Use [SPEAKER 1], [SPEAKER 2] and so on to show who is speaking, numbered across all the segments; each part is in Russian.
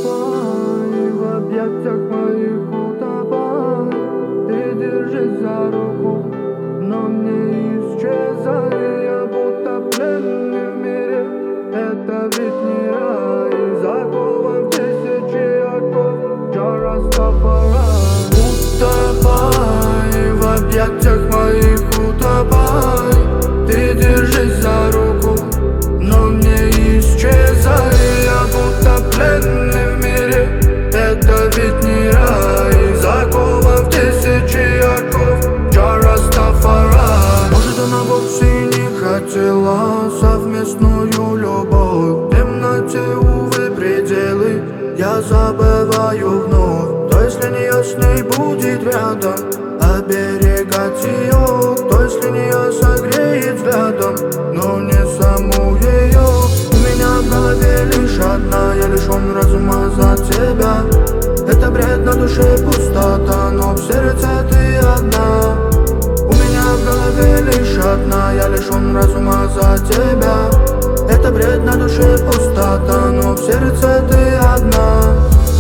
[SPEAKER 1] Утопай в объятиях моих, утопай. Ты держись за руку, но не исчезай. Я будто пленный в мире, это ведь не рай. Закован в тысячи оков, Джа Растафарай. Утопай в объятиях моих, утопай. Ты держись за руку, но не исчезай. Я будто пленный в мире, это ведь не рай. Закован в тысячи оков, Джа Растафарай. Может, она вовсе не хотела совместную любовь. В темноте, увы, пределы я забываю вновь. Кто, если не я с ней будет рядом, оберегать ее? Кто, если не я согреет взглядом, но не саму ее? У меня в голове лишь одна, я лишён разума за тебя. Это бред, на душе пустота, но в сердце ты одна. У меня в голове лишь одна, я лишён разума за тебя. Это бред, на душе пустота, но в сердце ты одна.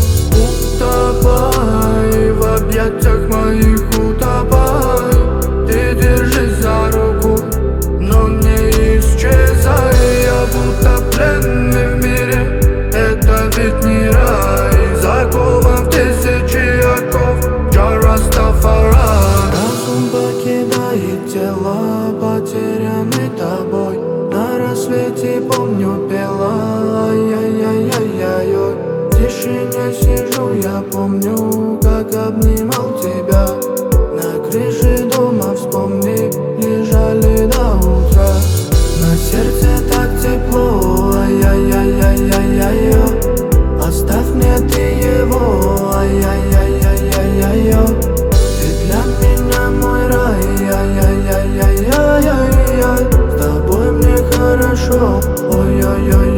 [SPEAKER 1] Утопай в объятиях моих, утопай. Ты держись за руку, но не исчезай. Я будто пленный в мире, это ведь не рай. Закован в тысячи оков, Джа Растафарай. Разум покидает тело, потерянный тобой. На рассвете, помню, пела ай-яй-яй-яй-яй. В тишине сижу, я помню, как обнимал тебя. На крыше дома, вспомни, лежали до утра. На сердце так тепло, ай-яй-яй-яй-яй-яй. Оставь мне ты его, ай-яй-яй-яй-яй-яй. Ты для меня мой рай, ай-яй-яй-яй-яй-яй. С тобой мне хорошо, ой-ой-ой.